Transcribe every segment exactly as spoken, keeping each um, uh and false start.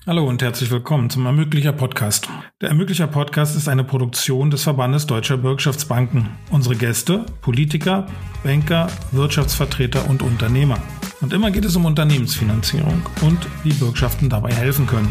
Hallo und herzlich willkommen zum Ermöglicher Podcast. Der Ermöglicher Podcast ist eine Produktion des Verbandes Deutscher Bürgschaftsbanken. Unsere Gäste, Politiker, Banker, Wirtschaftsvertreter und Unternehmer. Und immer geht es um Unternehmensfinanzierung und wie Bürgschaften dabei helfen können.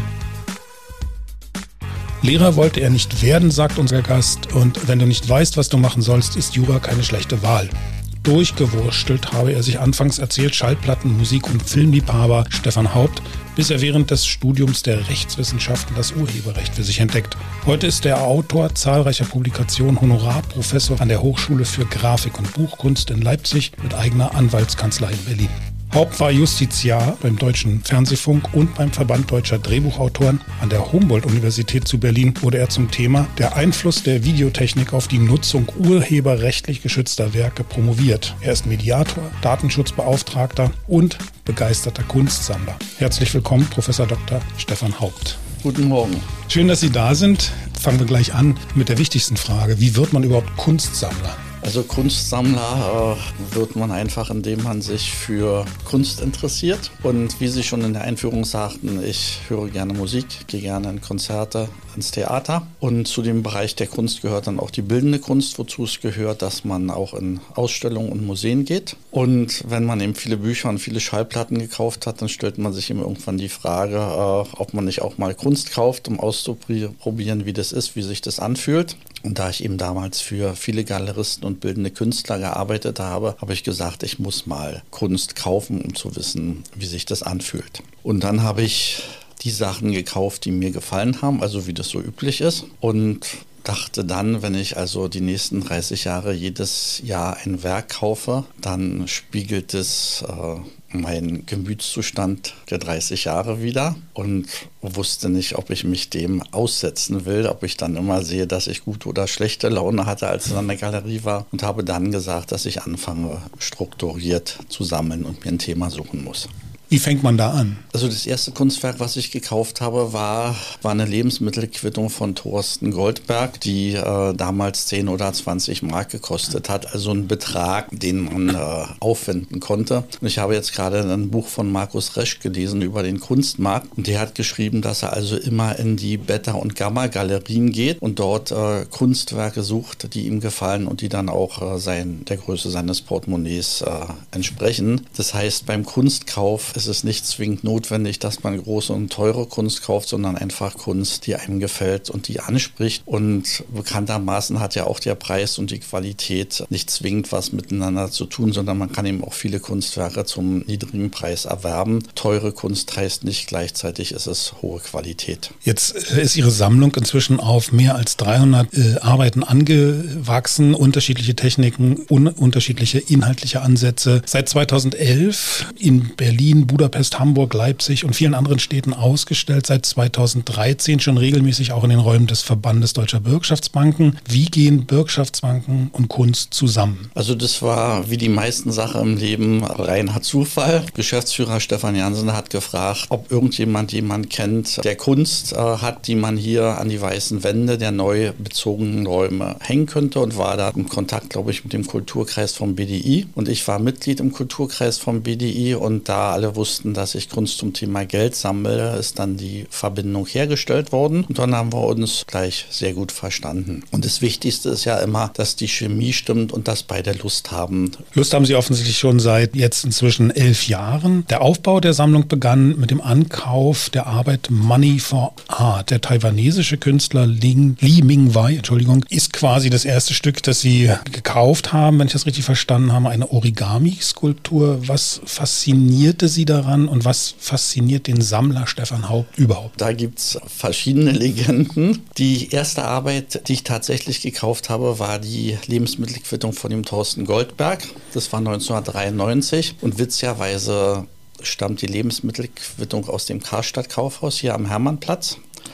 Lehrer wollte er nicht werden, sagt unser Gast. Und wenn du nicht weißt, was du machen sollst, ist Jura keine schlechte Wahl. Durchgewurstelt habe er sich anfangs erzählt, Schallplatten-, Musik- und Filmliebhaber Stefan Haupt, bis er während des Studiums der Rechtswissenschaften das Urheberrecht für sich entdeckt. Heute ist er Autor zahlreicher Publikationen, Honorarprofessor an der Hochschule für Grafik- und Buchkunst in Leipzig mit eigener Anwaltskanzlei in Berlin. Haupt war Justiziar beim Deutschen Fernsehfunk und beim Verband Deutscher Drehbuchautoren. An der Humboldt-Universität zu Berlin wurde er zum Thema der Einfluss der Videotechnik auf die Nutzung urheberrechtlich geschützter Werke promoviert. Er ist Mediator, Datenschutzbeauftragter und begeisterter Kunstsammler. Herzlich willkommen, Professor Doktor Stefan Haupt. Guten Morgen. Schön, dass Sie da sind. Fangen wir gleich an mit der wichtigsten Frage. Wie wird man überhaupt Kunstsammler? Also Kunstsammler äh, wird man einfach, indem man sich für Kunst interessiert. Und wie Sie schon in der Einführung sagten, ich höre gerne Musik, gehe gerne in Konzerte, ins Theater. Und zu dem Bereich der Kunst gehört dann auch die bildende Kunst, wozu es gehört, dass man auch in Ausstellungen und Museen geht. Und wenn man eben viele Bücher und viele Schallplatten gekauft hat, dann stellt man sich eben irgendwann die Frage, äh, ob man nicht auch mal Kunst kauft, um auszuprobieren, wie das ist, wie sich das anfühlt. Und da ich eben damals für viele Galeristen und bildende Künstler gearbeitet habe, habe ich gesagt, ich muss mal Kunst kaufen, um zu wissen, wie sich das anfühlt. Und dann habe ich die Sachen gekauft, die mir gefallen haben, also wie das so üblich ist. Und dachte dann, wenn ich also die nächsten dreißig Jahre jedes Jahr ein Werk kaufe, dann spiegelt es äh, meinen Gemütszustand der dreißig Jahre wieder und wusste nicht, ob ich mich dem aussetzen will, ob ich dann immer sehe, dass ich gute oder schlechte Laune hatte, als ich in der Galerie war, und habe dann gesagt, dass ich anfange, strukturiert zu sammeln und mir ein Thema suchen muss. Wie fängt man da an? Also das erste Kunstwerk, was ich gekauft habe, war, war eine Lebensmittelquittung von Thorsten Goldberg, die äh, damals zehn oder zwanzig Mark gekostet hat. Also ein Betrag, den man äh, aufwenden konnte. Und ich habe jetzt gerade ein Buch von Markus Resch gelesen über den Kunstmarkt. Und der hat geschrieben, dass er also immer in die Beta- und Gamma-Galerien geht und dort äh, Kunstwerke sucht, die ihm gefallen und die dann auch äh, sein, der Größe seines Portemonnaies äh, entsprechen. Das heißt, beim Kunstkauf es ist nicht zwingend notwendig, dass man große und teure Kunst kauft, sondern einfach Kunst, die einem gefällt und die anspricht. Und bekanntermaßen hat ja auch der Preis und die Qualität nicht zwingend was miteinander zu tun, sondern man kann eben auch viele Kunstwerke zum niedrigen Preis erwerben. Teure Kunst heißt nicht gleichzeitig, ist es hohe Qualität. Jetzt ist Ihre Sammlung inzwischen auf mehr als dreihundert äh, Arbeiten angewachsen, unterschiedliche Techniken, un- unterschiedliche inhaltliche Ansätze. Seit zweitausendelf in Berlin, Budapest, Hamburg, Leipzig und vielen anderen Städten ausgestellt, seit zweitausenddreizehn schon regelmäßig auch in den Räumen des Verbandes Deutscher Bürgschaftsbanken. Wie gehen Bürgschaftsbanken und Kunst zusammen? Also das war wie die meisten Sachen im Leben reiner Zufall. Geschäftsführer Stefan Jansen hat gefragt, ob irgendjemand jemand kennt, der Kunst äh, hat, die man hier an die weißen Wände der neu bezogenen Räume hängen könnte, und war da im Kontakt, glaube ich, mit dem Kulturkreis vom B D I. Und ich war Mitglied im Kulturkreis vom B D I, und da alle wussten, dass ich Kunst zum Thema Geld sammle, ist dann die Verbindung hergestellt worden. Und dann haben wir uns gleich sehr gut verstanden. Und das Wichtigste ist ja immer, dass die Chemie stimmt und dass beide Lust haben. Lust haben Sie offensichtlich schon seit jetzt inzwischen elf Jahren. Der Aufbau der Sammlung begann mit dem Ankauf der Arbeit Money for Art. Der taiwanesische Künstler Ling, Li Mingwei, Entschuldigung, ist quasi das erste Stück, das Sie gekauft haben, wenn ich das richtig verstanden habe, eine Origami-Skulptur. Was faszinierte Sie daran und was fasziniert den Sammler Stefan Haupt überhaupt? Da gibt es verschiedene Legenden. Die erste Arbeit, die ich tatsächlich gekauft habe, war die Lebensmittelquittung von dem Thorsten Goldberg. Das war neunzehnhundertdreiundneunzig, und witzigerweise stammt die Lebensmittelquittung aus dem Karstadt Kaufhaus hier am Hermannplatz.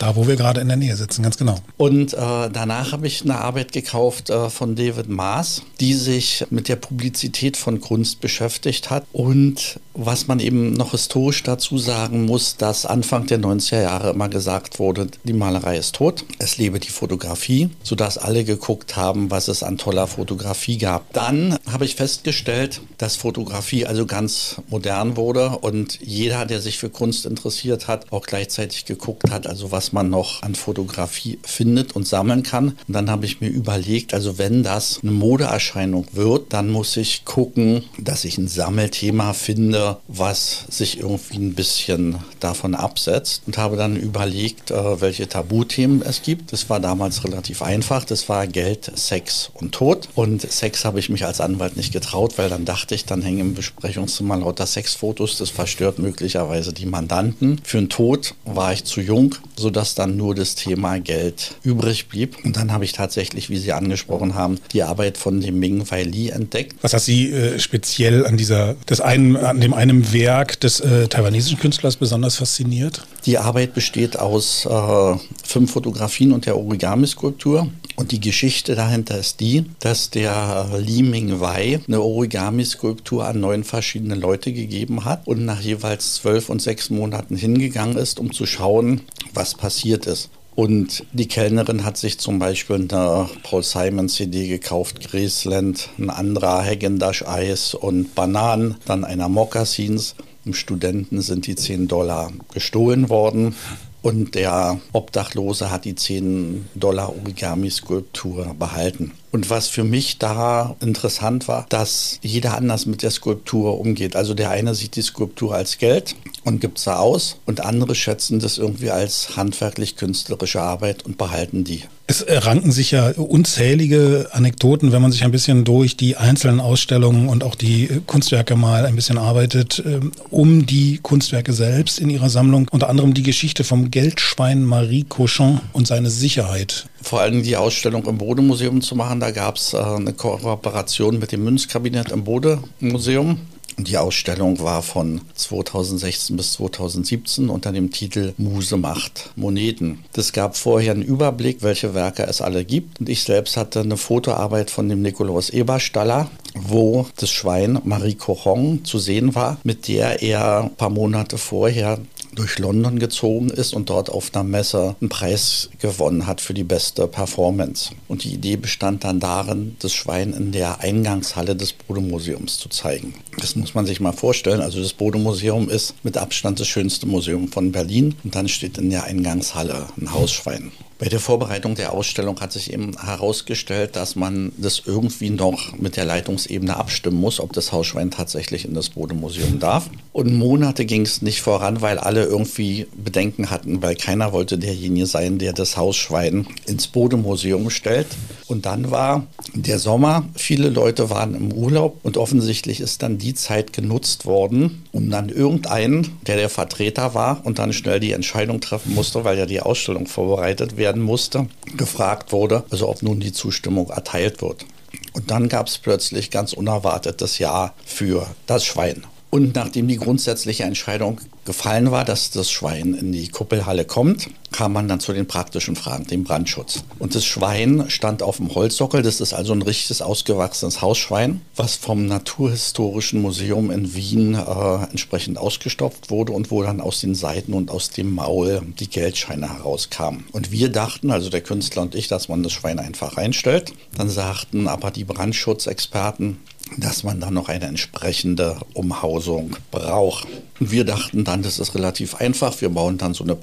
Da, wo wir gerade in der Nähe sitzen, ganz genau. Und äh, danach habe ich eine Arbeit gekauft äh, von David Maas, die sich mit der Publizität von Kunst beschäftigt hat. Und was man eben noch historisch dazu sagen muss, dass Anfang der neunziger Jahre immer gesagt wurde, die Malerei ist tot, es lebe die Fotografie, sodass alle geguckt haben, was es an toller Fotografie gab. Dann habe ich festgestellt, dass Fotografie also ganz modern wurde und jeder, der sich für Kunst interessiert hat, auch gleichzeitig geguckt hat, also was man noch an Fotografie findet und sammeln kann. Und dann habe ich mir überlegt, also wenn das eine Modeerscheinung wird, dann muss ich gucken, dass ich ein Sammelthema finde, was sich irgendwie ein bisschen davon absetzt, und habe dann überlegt, welche Tabuthemen es gibt. Das war damals relativ einfach. Das war Geld, Sex und Tod. Und Sex habe ich mich als Anwalt nicht getraut, weil dann dachte ich, dann hängen im Besprechungszimmer lauter Sexfotos. Das verstört möglicherweise die Mandanten. Für den Tod war ich zu jung, sodass dann nur das Thema Geld übrig blieb. Und dann habe ich tatsächlich, wie Sie angesprochen haben, die Arbeit von dem Ming Wai Lee entdeckt. Was hat Sie äh, speziell an dieser, des einen, an dem einem Werk des äh, taiwanesischen Künstlers besonders fasziniert? Die Arbeit besteht aus äh, fünf Fotografien und der Origami-Skulptur. Und die Geschichte dahinter ist die, dass der Li Ming Wai eine Origami-Skulptur an neun verschiedene Leute gegeben hat und nach jeweils zwölf und sechs Monaten hingegangen ist, um zu schauen, was passiert ist. Und die Kellnerin hat sich zum Beispiel eine Paul Simon C D gekauft, Graceland, ein anderer Häagen-Dazs Eis und Bananen, dann einer Moccasins. Dem Studenten sind die zehn Dollar gestohlen worden. Und der Obdachlose hat die zehn Dollar Origami-Skulptur behalten. Und was für mich da interessant war, dass jeder anders mit der Skulptur umgeht. Also der eine sieht die Skulptur als Geld und gibt sie aus, und andere schätzen das irgendwie als handwerklich-künstlerische Arbeit und behalten die. Es ranken sich ja unzählige Anekdoten, wenn man sich ein bisschen durch die einzelnen Ausstellungen und auch die Kunstwerke mal ein bisschen arbeitet, um die Kunstwerke selbst in ihrer Sammlung. Unter anderem die Geschichte vom Geldschwein Marie Cochon und seine Sicherheit. Vor allem die Ausstellung im Bode-Museum zu machen, da gab es äh, eine Kooperation mit dem Münzkabinett im Bode-Museum. Die Ausstellung war von zweitausendsechzehn bis zweitausendsiebzehn unter dem Titel Muse macht Moneten. Das gab vorher einen Überblick, welche Werke es alle gibt. Und ich selbst hatte eine Fotoarbeit von dem Nikolaus Eberstaller, wo das Schwein Marie Cochon zu sehen war, mit der er ein paar Monate vorher durch London gezogen ist und dort auf einer Messe einen Preis gewonnen hat für die beste Performance. Und die Idee bestand dann darin, das Schwein in der Eingangshalle des Bode-Museums zu zeigen. Das muss man sich mal vorstellen. Also das Bode-Museum ist mit Abstand das schönste Museum von Berlin. Und dann steht in der Eingangshalle ein Hausschwein. Bei der Vorbereitung der Ausstellung hat sich eben herausgestellt, dass man das irgendwie noch mit der Leitungsebene abstimmen muss, ob das Hausschwein tatsächlich in das Bode-Museum darf. Und Monate ging es nicht voran, weil alle irgendwie Bedenken hatten, weil keiner wollte derjenige sein, der das Hausschwein ins Bode-Museum stellt. Und dann war der Sommer, viele Leute waren im Urlaub und offensichtlich ist dann die Zeit genutzt worden, um dann irgendeinen, der der Vertreter war und dann schnell die Entscheidung treffen musste, weil ja die Ausstellung vorbereitet werden musste, gefragt wurde, also ob nun die Zustimmung erteilt wird. Und dann gab es plötzlich ganz unerwartet das Ja für das Schwein. Und nachdem die grundsätzliche Entscheidung gefallen war, dass das Schwein in die Kuppelhalle kommt, kam man dann zu den praktischen Fragen, dem Brandschutz. Und das Schwein stand auf dem Holzsockel, das ist also ein richtiges ausgewachsenes Hausschwein, was vom Naturhistorischen Museum in Wien äh, entsprechend ausgestopft wurde und wo dann aus den Seiten und aus dem Maul die Geldscheine herauskamen. Und wir dachten, also der Künstler und ich, dass man das Schwein einfach reinstellt. Dann sagten aber die Brandschutzexperten, dass man dann noch eine entsprechende Umhausung braucht. Und wir dachten dann, das ist relativ einfach. Wir bauen dann so eine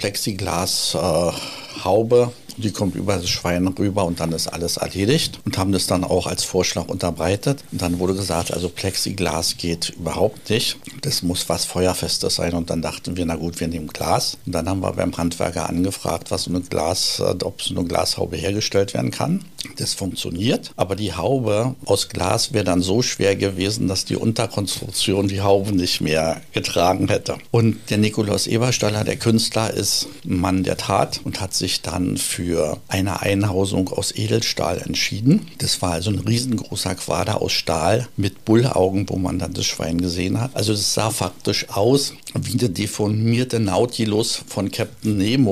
Plexiglas-Haube, die kommt über das Schwein rüber und dann ist alles erledigt. Und haben das dann auch als Vorschlag unterbreitet. Und dann wurde gesagt, also Plexiglas geht überhaupt nicht. Das muss was Feuerfestes sein. Und dann dachten wir, na gut, wir nehmen Glas. Und dann haben wir beim Handwerker angefragt, was so eine Glas, ob so eine Glashaube hergestellt werden kann. Das funktioniert, aber die Haube aus Glas wäre dann so schwer gewesen, dass die Unterkonstruktion die Haube nicht mehr getragen hätte. Und der Nikolaus Eberstaller, der Künstler, ist ein Mann der Tat und hat sich dann für eine Einhausung aus Edelstahl entschieden. Das war also ein riesengroßer Quader aus Stahl mit Bullaugen, wo man dann das Schwein gesehen hat. Also es sah faktisch aus wie eine deformierte Nautilus von Captain Nemo.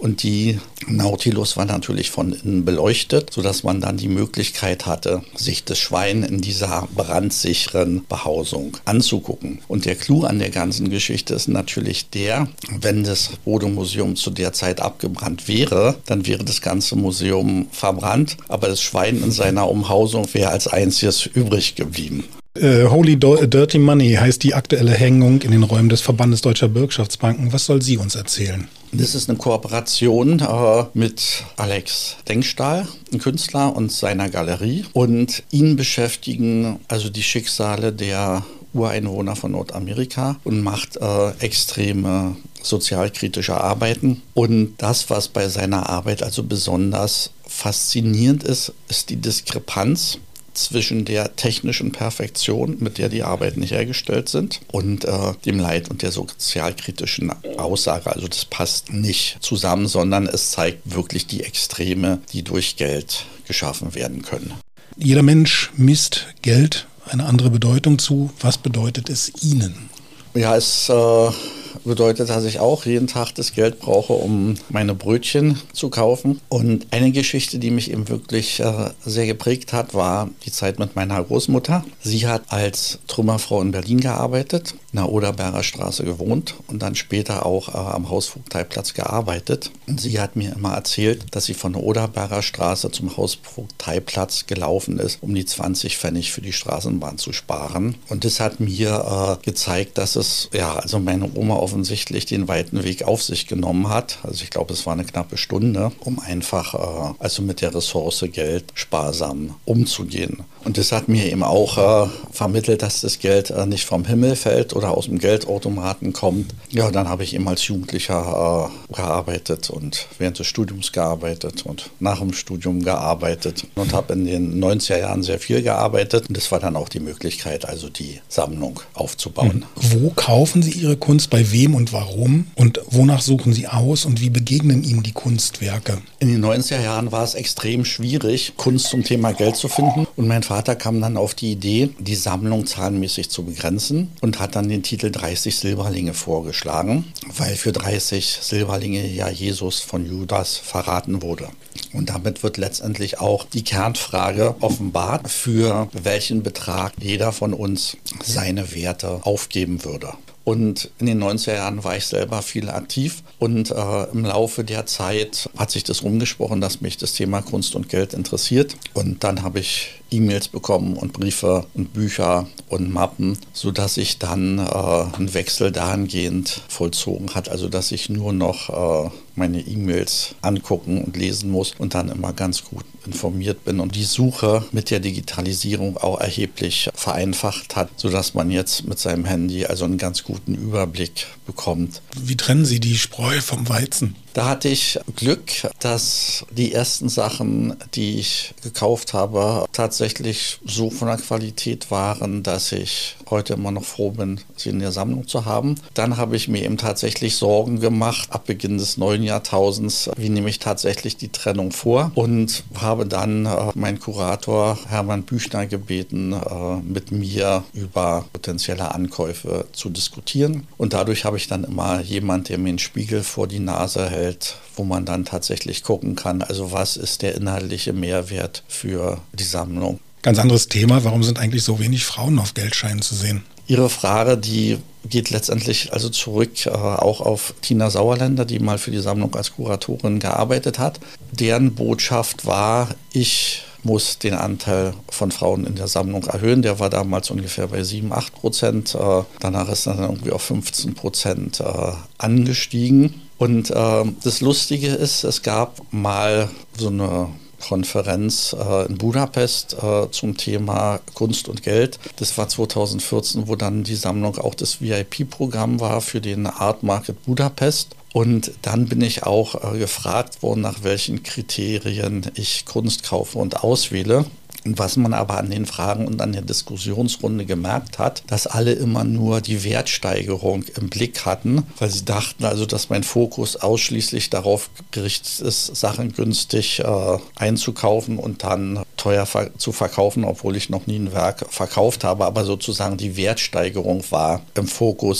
Und die Nautilus war natürlich von innen beleuchtet, sodass man dann die Möglichkeit hatte, sich das Schwein in dieser brandsicheren Behausung anzugucken. Und der Clou an der ganzen Geschichte ist natürlich der, wenn das Bode-Museum zu der Zeit abgebrannt wäre, dann wäre das ganze Museum verbrannt, aber das Schwein in seiner Umhausung wäre als einziges übrig geblieben. Uh, Holy Do- Dirty Money heißt die aktuelle Hängung in den Räumen des Verbandes Deutscher Bürgschaftsbanken. Was soll sie uns erzählen? Das ist eine Kooperation äh, mit Alex Denkstahl, ein Künstler, und seiner Galerie. Und ihn beschäftigen also die Schicksale der Ureinwohner von Nordamerika und macht äh, extreme sozialkritische Arbeiten. Und das, was bei seiner Arbeit also besonders faszinierend ist, ist die Diskrepanz zwischen der technischen Perfektion, mit der die Arbeiten hergestellt sind, und äh, dem Leid und der sozialkritischen Aussage. Also das passt nicht zusammen, sondern es zeigt wirklich die Extreme, die durch Geld geschaffen werden können. Jeder Mensch misst Geld eine andere Bedeutung zu. Was bedeutet es Ihnen? Ja, es äh, bedeutet, dass ich auch jeden Tag das Geld brauche, um meine Brötchen zu kaufen. Und eine Geschichte, die mich eben wirklich äh, sehr geprägt hat, war die Zeit mit meiner Großmutter. Sie hat als Trümmerfrau in Berlin gearbeitet, in der Oderberger Straße gewohnt und dann später auch äh, am Hausvogteiplatz gearbeitet. Und sie hat mir immer erzählt, dass sie von der Oderberger Straße zum Hausvogteiplatz gelaufen ist, um die zwanzig Pfennig für die Straßenbahn zu sparen. Und das hat mir äh, gezeigt, dass es, ja, also meine Oma offensichtlich den weiten Weg auf sich genommen hat. Also ich glaube, es war eine knappe Stunde, um einfach äh, also mit der Ressource Geld sparsam umzugehen. Und das hat mir eben auch äh, vermittelt, dass das Geld äh, nicht vom Himmel fällt oder aus dem Geldautomaten kommt. Ja, dann habe ich eben als Jugendlicher äh, gearbeitet und während des Studiums gearbeitet und nach dem Studium gearbeitet und habe in den neunziger Jahren sehr viel gearbeitet. Und das war dann auch die Möglichkeit, also die Sammlung aufzubauen. Wo kaufen Sie Ihre Kunst, bei wem und warum? Und wonach suchen Sie aus und wie begegnen Ihnen die Kunstwerke? In den neunziger Jahren war es extrem schwierig, Kunst zum Thema Geld zu finden. Und mein Vater kam dann auf die Idee, die Sammlung zahlenmäßig zu begrenzen und hat dann den Titel dreißig Silberlinge vorgeschlagen, weil für dreißig Silberlinge ja Jesus von Judas verraten wurde. Und damit wird letztendlich auch die Kernfrage offenbart, für welchen Betrag jeder von uns seine Werte aufgeben würde. Und in den neunziger Jahren war ich selber viel aktiv und äh, im Laufe der Zeit hat sich das rumgesprochen, dass mich das Thema Kunst und Geld interessiert. Und dann habe ich E-Mails bekommen und Briefe und Bücher und Mappen, sodass sich dann äh, ein Wechsel dahingehend vollzogen hat, also dass ich nur noch äh, meine E-Mails angucken und lesen muss und dann immer ganz gut informiert bin und die Suche mit der Digitalisierung auch erheblich vereinfacht hat, sodass man jetzt mit seinem Handy also einen ganz guten Überblick bekommt. Wie trennen Sie die Spreu vom Weizen? Da hatte ich Glück, dass die ersten Sachen, die ich gekauft habe, tatsächlich so von der Qualität waren, dass ich heute immer noch froh bin, sie in der Sammlung zu haben. Dann habe ich mir eben tatsächlich Sorgen gemacht, ab Beginn des neuen Jahrtausends, wie nehme ich tatsächlich die Trennung vor, und habe dann äh, meinen Kurator Hermann Büchner gebeten, äh, mit mir über potenzielle Ankäufe zu diskutieren. Und dadurch habe ich dann immer jemand, der mir einen Spiegel vor die Nase hält, wo man dann tatsächlich gucken kann, also was ist der inhaltliche Mehrwert für die Sammlung. Ganz anderes Thema, warum sind eigentlich so wenig Frauen auf Geldscheinen zu sehen? Ihre Frage, die geht letztendlich also zurück äh, auch auf Tina Sauerländer, die mal für die Sammlung als Kuratorin gearbeitet hat. Deren Botschaft war, ich muss den Anteil von Frauen in der Sammlung erhöhen. Der war damals ungefähr bei sieben, acht Prozent. Äh, danach ist er dann irgendwie auf fünfzehn Prozent äh, angestiegen. Und äh, das Lustige ist, es gab mal so eine Konferenz äh, in Budapest äh, zum Thema Kunst und Geld. Das war zweitausendvierzehn, wo dann die Sammlung auch das V I P-Programm war für den Art Market Budapest. Und dann bin ich auch äh, gefragt worden, nach welchen Kriterien ich Kunst kaufe und auswähle. Was man aber an den Fragen und an der Diskussionsrunde gemerkt hat, dass alle immer nur die Wertsteigerung im Blick hatten, weil sie dachten also, dass mein Fokus ausschließlich darauf gerichtet ist, Sachen günstig äh, einzukaufen und dann teuer ver- zu verkaufen, obwohl ich noch nie ein Werk verkauft habe. Aber sozusagen die Wertsteigerung war im Fokus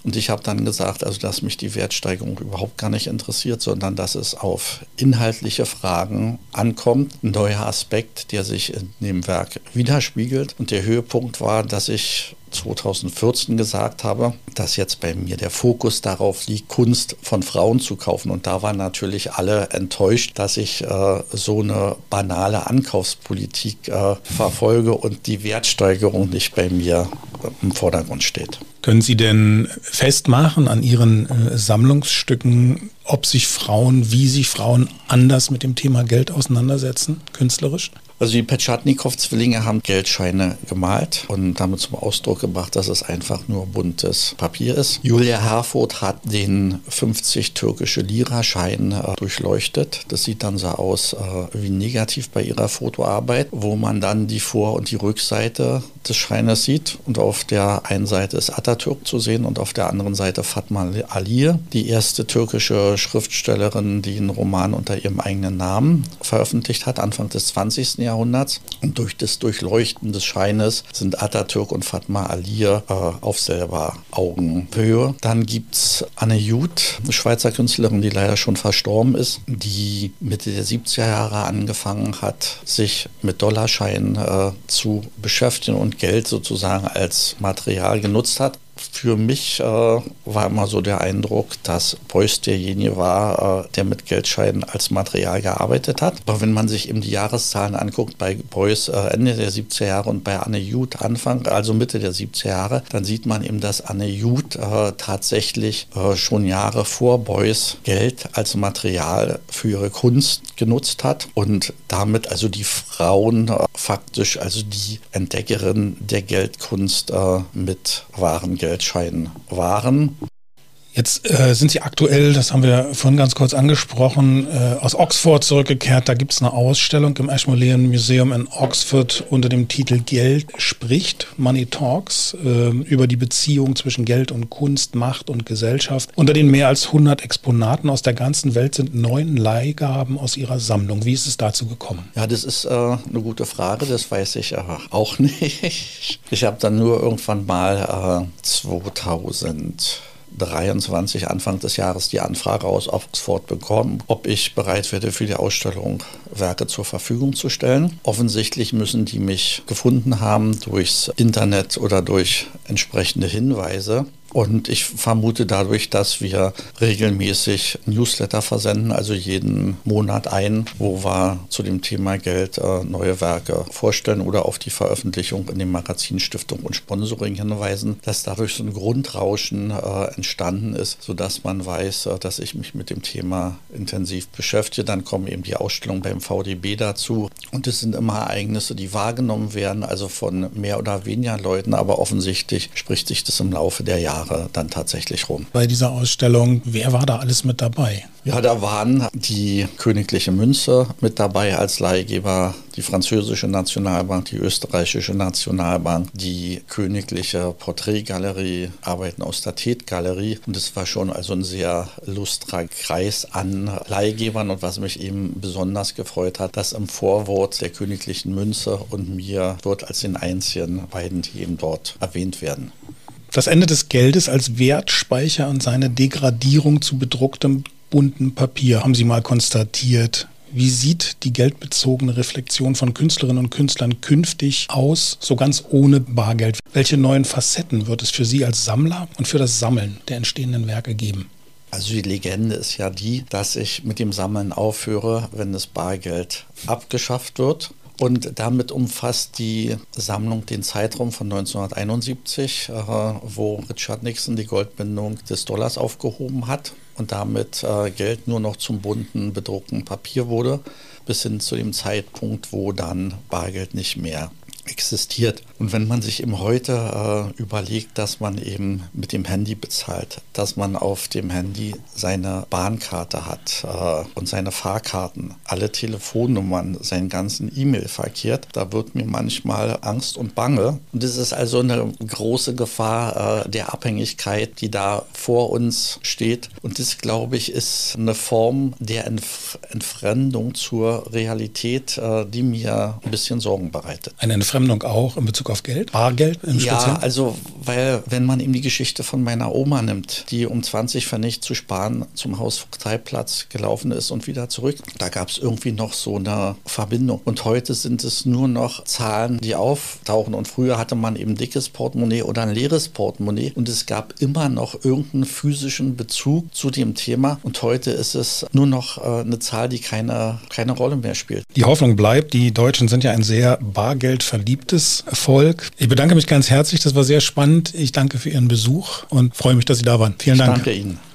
Und ich habe dann gesagt, also dass mich die Wertsteigerung überhaupt gar nicht interessiert, sondern dass es auf inhaltliche Fragen ankommt. Ein neuer Aspekt, der sich in dem Werk widerspiegelt. Und der Höhepunkt war, dass ich zweitausendvierzehn gesagt habe, dass jetzt bei mir der Fokus darauf liegt, Kunst von Frauen zu kaufen. Und da waren natürlich alle enttäuscht, dass ich äh, so eine banale Ankaufspolitik äh, verfolge und die Wertsteigerung nicht bei mir im Vordergrund steht. Können Sie denn festmachen an Ihren äh, Sammlungsstücken, ob sich Frauen, wie sich Frauen anders mit dem Thema Geld auseinandersetzen, künstlerisch? Also die Petschatnikow-Zwillinge haben Geldscheine gemalt und damit zum Ausdruck gebracht, dass es einfach nur buntes Papier ist. Julia Herfurth hat den fünfzig türkische Lira-Schein äh, durchleuchtet. Das sieht dann so aus äh, wie negativ bei ihrer Fotoarbeit, wo man dann die Vor- und die Rückseite des Scheines sieht. Und auf der einen Seite ist Atatürk zu sehen und auf der anderen Seite Fatma Aliye, die erste türkische Schriftstellerin, die einen Roman unter ihrem eigenen Namen veröffentlicht hat, Anfang des zwanzigsten Jahrhunderts. Und durch das Durchleuchten des Scheines sind Atatürk und Fatma Aliye äh, auf selber Augenhöhe. Dann gibt es Anne Jud, eine Schweizer Künstlerin, die leider schon verstorben ist, die Mitte der siebziger Jahre angefangen hat, sich mit Dollarscheinen äh, zu beschäftigen und Geld sozusagen als Material genutzt hat. Für mich äh, war immer so der Eindruck, dass Beuys derjenige war, äh, der mit Geldscheinen als Material gearbeitet hat. Aber wenn man sich eben die Jahreszahlen anguckt, bei Beuys äh, Ende der siebziger Jahre und bei Anne Jud Anfang, also Mitte der siebziger Jahre, dann sieht man eben, dass Anne Jud äh, tatsächlich äh, schon Jahre vor Beuys Geld als Material für ihre Kunst genutzt hat und damit also die Frauen äh, faktisch, also die Entdeckerin der Geldkunst äh, mit wahren Geldscheinen waren. Jetzt äh, sind Sie aktuell, das haben wir vorhin ganz kurz angesprochen, äh, aus Oxford zurückgekehrt. Da gibt es eine Ausstellung im Ashmolean Museum in Oxford unter dem Titel Geld spricht, Money Talks, äh, über die Beziehung zwischen Geld und Kunst, Macht und Gesellschaft. Unter den mehr als hundert Exponaten aus der ganzen Welt sind neun Leihgaben aus Ihrer Sammlung. Wie ist es dazu gekommen? Ja, das ist äh, eine gute Frage, das weiß ich äh, auch nicht. Ich habe dann nur irgendwann mal äh, zweitausenddreiundzwanzig, Anfang des Jahres, die Anfrage aus Oxford bekommen, ob ich bereit werde, für die Ausstellung Werke zur Verfügung zu stellen. Offensichtlich müssen die mich gefunden haben durchs Internet oder durch entsprechende Hinweise. Und ich vermute dadurch, dass wir regelmäßig Newsletter versenden, also jeden Monat ein, wo wir zu dem Thema Geld äh, neue Werke vorstellen oder auf die Veröffentlichung in dem Magazin Stiftung und Sponsoring hinweisen, dass dadurch so ein Grundrauschen äh, entstanden ist, sodass man weiß, äh, dass ich mich mit dem Thema intensiv beschäftige. Dann kommen eben die Ausstellungen beim V D B dazu. Und es sind immer Ereignisse, die wahrgenommen werden, also von mehr oder weniger Leuten, aber offensichtlich spricht sich das im Laufe der Jahre dann tatsächlich rum. Bei dieser Ausstellung, wer war da alles mit dabei? Ja, da waren die Königliche Münze mit dabei als Leihgeber, die französische Nationalbank, die österreichische Nationalbank, die Königliche Porträtgalerie, Arbeiten aus der Tate-Galerie. Und es war schon also ein sehr lustrer Kreis an Leihgebern. Und was mich eben besonders gefreut hat, dass im Vorwort der Königlichen Münze und mir wird als den einzigen beiden, die eben dort erwähnt werden. Das Ende des Geldes als Wertspeicher und seine Degradierung zu bedrucktem bunten Papier haben Sie mal konstatiert. Wie sieht die geldbezogene Reflexion von Künstlerinnen und Künstlern künftig aus, so ganz ohne Bargeld? Welche neuen Facetten wird es für Sie als Sammler und für das Sammeln der entstehenden Werke geben? Also die Legende ist ja die, dass ich mit dem Sammeln aufhöre, wenn das Bargeld abgeschafft wird. Und damit umfasst die Sammlung den Zeitraum von neunzehnhunderteinundsiebzig, äh, wo Richard Nixon die Goldbindung des Dollars aufgehoben hat und damit äh, Geld nur noch zum bunten, bedruckten Papier wurde, bis hin zu dem Zeitpunkt, wo dann Bargeld nicht mehr existiert. Und wenn man sich eben heute äh, überlegt, dass man eben mit dem Handy bezahlt, dass man auf dem Handy seine Bahnkarte hat äh, und seine Fahrkarten, alle Telefonnummern, seinen ganzen E-Mail-Verkehr, da wird mir manchmal Angst und Bange. Und das ist also eine große Gefahr äh, der Abhängigkeit, die da vor uns steht. Und das, glaube ich, ist eine Form der Entf- Entfremdung zur Realität, äh, die mir ein bisschen Sorgen bereitet. Eine Entfremdung Entfremdung auch in Bezug auf Geld? Bargeld im Speziellen? Ja, also, weil wenn man eben die Geschichte von meiner Oma nimmt, die um zwanzig Pfennig zu sparen zum Hausvogteiplatz gelaufen ist und wieder zurück, da gab es irgendwie noch so eine Verbindung. Und heute sind es nur noch Zahlen, die auftauchen. Und früher hatte man eben dickes Portemonnaie oder ein leeres Portemonnaie und es gab immer noch irgendeinen physischen Bezug zu dem Thema. Und heute ist es nur noch äh, eine Zahl, die keine, keine Rolle mehr spielt. Die Hoffnung bleibt. Die Deutschen sind ja ein sehr bargeldverliebtes Volk. Ich bedanke mich ganz herzlich. Das war sehr spannend. Ich danke für Ihren Besuch und freue mich, dass Sie da waren. Vielen Dank. Ich danke Ihnen.